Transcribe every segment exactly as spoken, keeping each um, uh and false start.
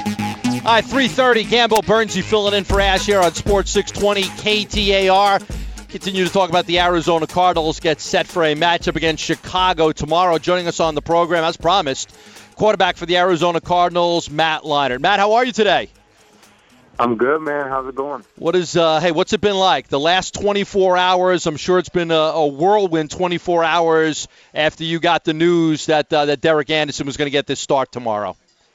All right, three thirty, Gambo Burnsy filling in for Ash here on Sports six twenty K T A R. Continue to talk about the Arizona Cardinals get set for a matchup against Chicago tomorrow. Joining us on the program, as promised, quarterback for the Arizona Cardinals, Matt Leinart. Matt, how are you today? I'm good, man. How's it going? What is, uh, hey, what's it been like? The last twenty-four hours, I'm sure it's been a, a whirlwind twenty-four hours after you got the news that uh, that Derek Anderson was going to get this start tomorrow.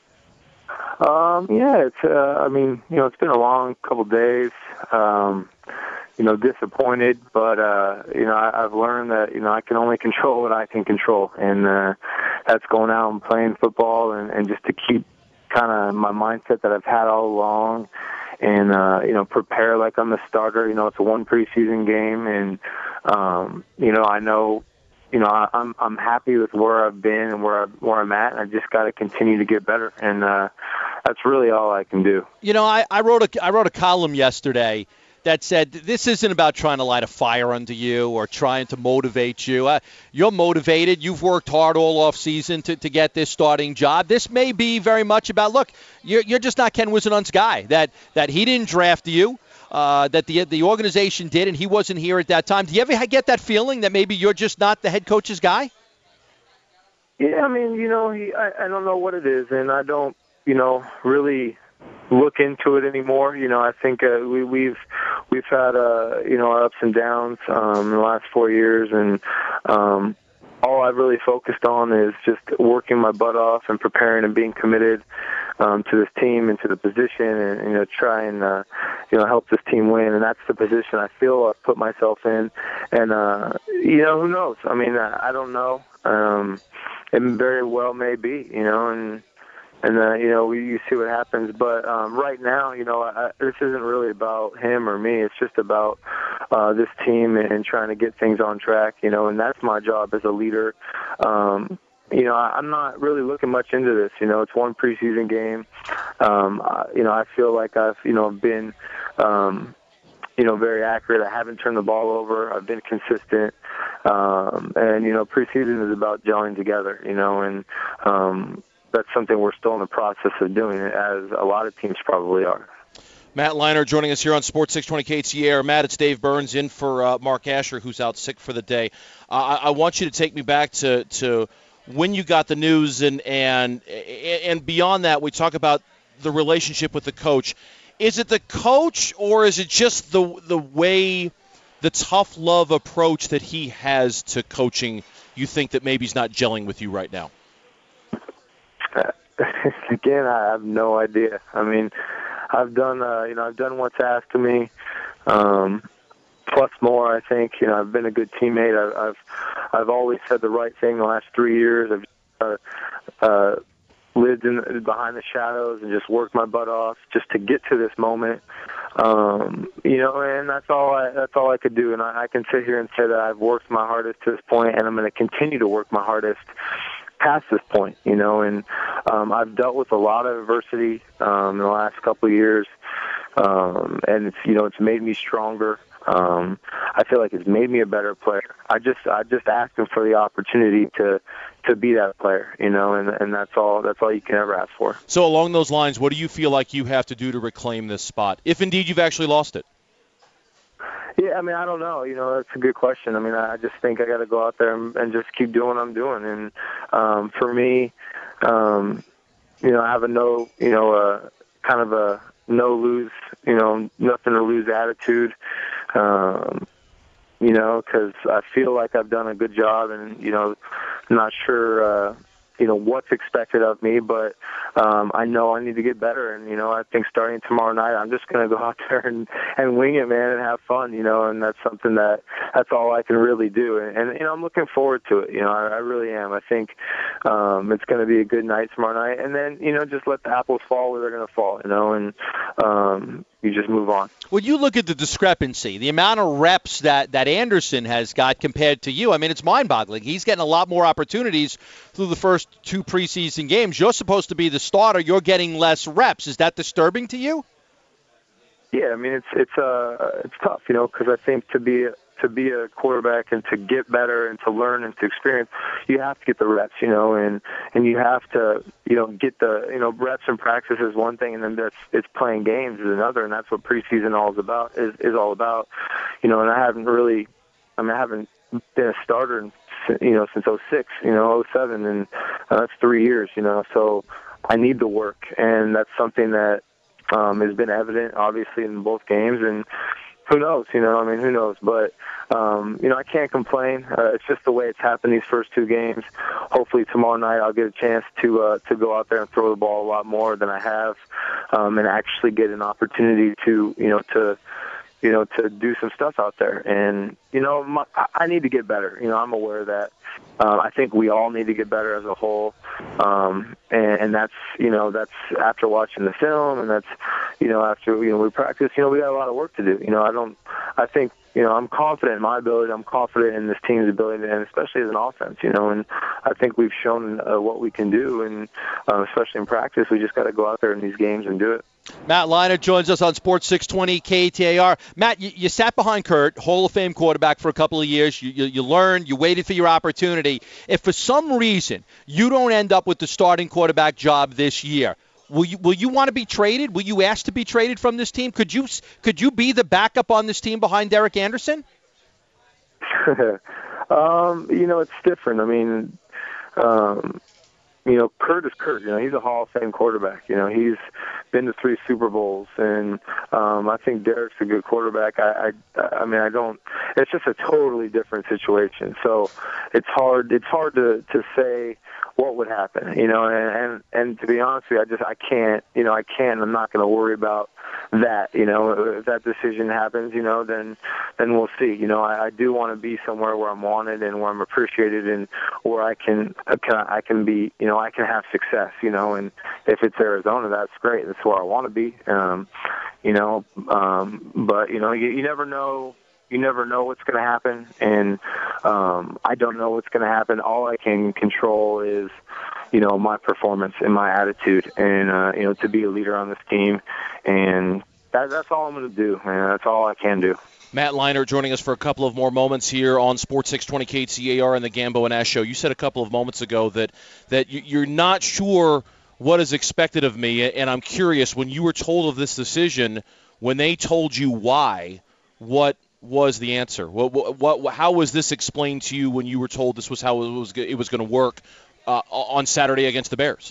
Um, yeah, it's, uh, I mean, you know, it's been a long couple days, um, you know, disappointed, but, uh, you know, I, I've learned that, you know, I can only control what I can control, and uh, that's going out and playing football and, and just to keep kind of my mindset that I've had all along and, uh, you know, prepare like I'm the starter. You know, it's a one preseason game, and, um, you know, I know, you know, I, I'm I'm happy with where I've been and where I, where I'm at, and I just got to continue to get better, and uh, that's really all I can do. You know, I, I wrote a I wrote a column yesterday that said this isn't about trying to light a fire under you or trying to motivate you. Uh, you're motivated. You've worked hard all off season to, to get this starting job. This may be very much about, look, you're you're just not Ken Whisenhunt's guy. That that he didn't draft you. Uh, that the the organization did, and he wasn't here at that time. Do you ever get that feeling that maybe you're just not the head coach's guy? Yeah, I mean, you know, he, I, I don't know what it is, and I don't, you know, really look into it anymore. You know, I think uh, we, we've we've had, uh, you know, our ups and downs um, in the last four years, and um, all I've really focused on is just working my butt off and preparing and being committed um, to this team and to the position, and, you know, try and, uh, you know, help this team win. And that's the position I feel I've put myself in. And, uh, you know, who knows? I mean, I, I don't know. Um, it very well may be, you know, and, and uh, you know, we, you see what happens. But um, right now, you know, I, this isn't really about him or me. It's just about uh, this team and, and trying to get things on track, you know, and that's my job as a leader. Um, you know, I, I'm not really looking much into this. You know, it's one preseason game. Um, I, you know, I feel like I've, you know, been, um, you know, very accurate. I haven't turned the ball over. I've been consistent. Um, and, you know, preseason is about gelling together, you know, and um, that's something we're still in the process of doing, as a lot of teams probably are. Matt Leinart joining us here on Sports six twenty K T A R. Matt, it's Dave Burns in for uh, Mark Asher, who's out sick for the day. Uh, I, I want you to take me back to, to when you got the news, and, and and beyond that, we talk about the relationship with the coach. Is it the coach, or is it just the the way, the tough love approach that he has to coaching, you think that maybe he's not gelling with you right now? Again, I have no idea. I mean, I've done, uh, you know, I've done what's asked of me, um, plus more. I think, you know, I've been a good teammate. I've, I've, I've always said the right thing the last three years. I've uh, uh, lived in behind the shadows and just worked my butt off just to get to this moment. Um, you know, and that's all I, that's all I could do. And I, I can sit here and say that I've worked my hardest to this point, and I'm going to continue to work my hardest past this point, you know, and um, I've dealt with a lot of adversity um, in the last couple of years, um, and it's, you know, it's made me stronger. Um, I feel like it's made me a better player. I just, I just asked him for the opportunity to, to be that player, you know, and and that's all, that's all you can ever ask for. So along those lines, what do you feel like you have to do to reclaim this spot, if indeed you've actually lost it? Yeah, I mean, I don't know. You know, that's a good question. I mean, I just think I got to go out there and, and just keep doing what I'm doing. And um, for me, um, you know, I have a no, you know, uh, kind of a no lose, you know, nothing to lose attitude. Um, you know, because I feel like I've done a good job, and you know, I'm not sure. Uh, you know, what's expected of me, but um, I know I need to get better. And, you know, I think starting tomorrow night, I'm just going to go out there and, and wing it, man, and have fun, you know, and that's something that, that's all I can really do. And, and you know, I'm looking forward to it. You know, I, I really am. I think um, it's going to be a good night tomorrow night. And then, you know, just let the apples fall where they're going to fall, you know, and um, you just move on. When you look at the discrepancy, the amount of reps that, that Anderson has got compared to you, I mean, it's mind-boggling. He's getting a lot more opportunities through the first two preseason games. You're supposed to be the starter. You're getting less reps. Is that disturbing to you? Yeah, I mean, it's it's uh it's tough, you know, because I think to be to be a quarterback and to get better and to learn and to experience, you have to get the reps, you know, and, and you have to, you know, get the, you know, reps and practice is one thing, and then that's, it's playing games is another, and that's what preseason all is about, is, is all about, you know, and I haven't really, I mean, I haven't been a starter, in, you know, since oh six, you know, oh seven, and uh, that's three years, you know, so I need the work, and that's something that um, has been evident, obviously, in both games, and who knows, you know, I mean, who knows, but, um, you know, I can't complain. Uh, it's just the way it's happened these first two games. Hopefully tomorrow night I'll get a chance to uh, to go out there and throw the ball a lot more than I have, um, and actually get an opportunity to, you know, to, you know, to do some stuff out there. And, you know, my, I need to get better. You know, I'm aware of that. Uh, I think we all need to get better as a whole. Um, and, and that's, you know, that's after watching the film, and that's, you know, after, you know, we practice, you know, we got a lot of work to do. You know, I don't, I think, you know, I'm confident in my ability. I'm confident in this team's ability, and especially as an offense, you know, and I think we've shown uh, what we can do. And uh, especially in practice, we just got to go out there in these games and do it. Matt Leinart joins us on Sports six twenty K T A R. Matt, you, you sat behind Kurt, Hall of Fame quarterback for a couple of years. You, you, you learned, you waited for your opportunity. If for some reason you don't end up with the starting quarterback job this year, will you will you want to be traded? Will you ask to be traded from this team? Could you could you be the backup on this team behind Derek Anderson? um, you know, it's different. I mean, um, you know, Kurt is Kurt. You know, he's a Hall of Fame quarterback. You know, he's been to three Super Bowls, and um, I think Derek's a good quarterback. I, I, I mean, I don't. It's just a totally different situation. So it's hard. It's hard to to say what would happen. You know, and and, and to be honest with you, I just I can't. You know, I can't. I'm not going to worry about that. You know, if that decision happens, you know, then then we'll see. You know, I, I do want to be somewhere where I'm wanted and where I'm appreciated, and where I can, can I can be. You know, I can have success. You know, and if it's Arizona, that's great. That's where I want to be. Um, you know, um, but you know, you, you never know. You never know what's going to happen, and um, I don't know what's going to happen. All I can control is, you know, my performance and my attitude, and uh, you know, to be a leader on this team, and that, that's all I'm going to do, man. That's all I can do. Matt Leinart joining us for a couple of more moments here on Sports six twenty K T A R and the Gambo and Ash Show. You said a couple of moments ago that that you're not sure what is expected of me, and I'm curious, when you were told of this decision, when they told you why, what was the answer? What, what, what, how was this explained to you when you were told this was how it was, it was going to work uh, on Saturday against the Bears?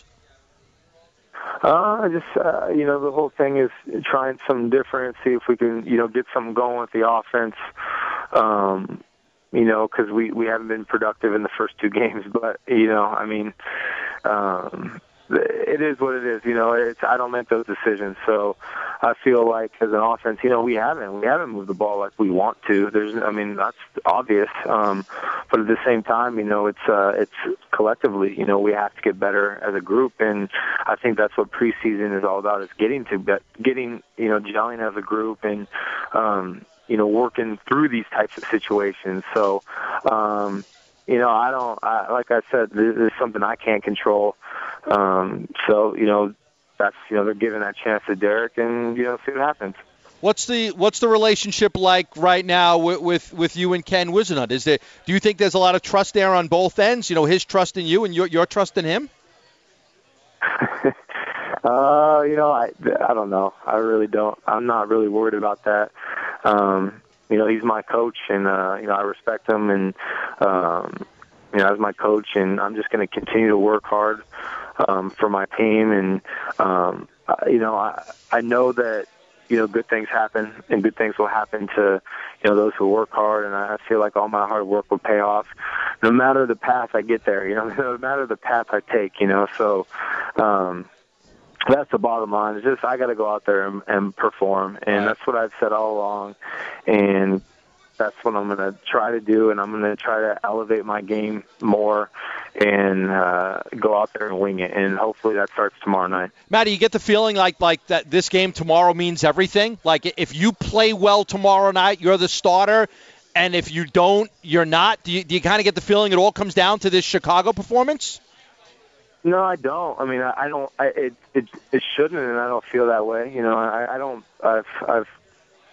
Uh, just, uh, you know, the whole thing is trying something different, see if we can, you know, get something going with the offense, um, you know, because we, we haven't been productive in the first two games. But, you know, I mean, um, it is what it is. You know, it's, I don't make those decisions. So I feel like as an offense, you know, we haven't we haven't moved the ball like we want to. There's, I mean, that's obvious. Um, but at the same time, you know, it's uh, it's collectively, you know, we have to get better as a group, and I think that's what preseason is all about: is getting to getting, you know, gelling as a group, and um, you know, working through these types of situations. So. Um, You know, I don't, I, like I said, this is something I can't control. Um, so, you know, that's, you know, they're giving that chance to Derek, and, you know, see what happens. What's the what's the relationship like right now with, with, with you and Ken Whisenhunt? Is there, do you think there's a lot of trust there on both ends? You know, his trust in you and your, your trust in him? uh, you know, I, I don't know. I really don't. I'm not really worried about that. Um, You know, he's my coach, and, uh, you know, I respect him, and, um, you know, as my coach, and I'm just going to continue to work hard um, for my team. And, um, you know, I, I know that, you know, good things happen, and good things will happen to, you know, those who work hard, and I feel like all my hard work will pay off no matter the path I get there, you know, no matter the path I take, you know. So, um that's the bottom line. It's just I got to go out there and, and perform, and right. That's what I've said all along, and that's what I'm going to try to do, and I'm going to try to elevate my game more and uh, go out there and wing it, and hopefully that starts tomorrow night. Matt, do you get the feeling like like that this game tomorrow means everything? Like if you play well tomorrow night, you're the starter, and if you don't, you're not? Do you, do you kind of get the feeling it all comes down to this Chicago performance? No, I don't. I mean, I, I don't. I, it, it it shouldn't, and I don't feel that way. You know, I, I don't. I've I've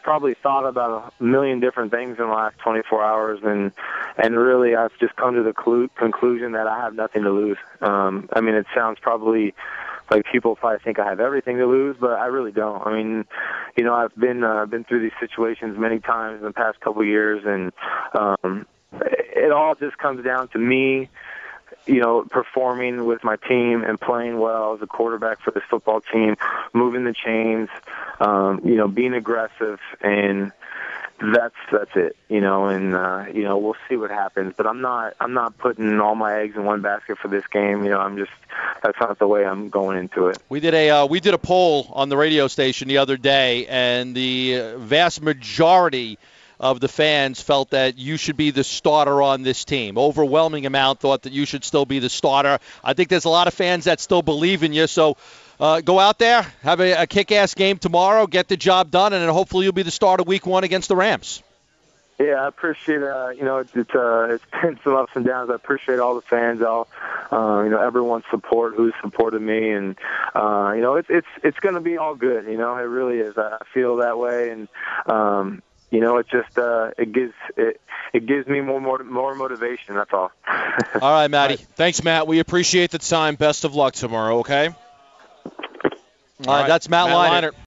probably thought about a million different things in the last twenty-four hours, and and really I've just come to the clu- conclusion that I have nothing to lose. Um, I mean, it sounds probably like people probably think I have everything to lose, but I really don't. I mean, you know, I've been uh, been through these situations many times in the past couple of years, and um, it all just comes down to me, you know, performing with my team and playing well as a quarterback for this football team, moving the chains, um, you know, being aggressive, and that's that's it, you know, and uh, you know, we'll see what happens. But I'm not I'm not putting all my eggs in one basket for this game. You know, I'm just that's not the way I'm going into it. We did a uh, we did a poll on the radio station the other day, and the vast majority of the fans felt that you should be the starter on this team. Overwhelming amount thought that you should still be the starter. I think there's a lot of fans that still believe in you. So uh, go out there, have a, a kick-ass game tomorrow, get the job done, and then hopefully you'll be the starter week one against the Rams. Yeah, I appreciate uh, you know, it's it's, uh, it's been some ups and downs. I appreciate all the fans, all uh, you know, everyone's support who's supported me, and uh, you know, it's it's it's going to be all good. You know, it really is. I feel that way, and um, you know, it just uh, it gives it it gives me more more more motivation. That's all. All right, Matty. Thanks, Matt. We appreciate the time. Best of luck tomorrow. Okay. All right, that's Matt, Matt Leinart.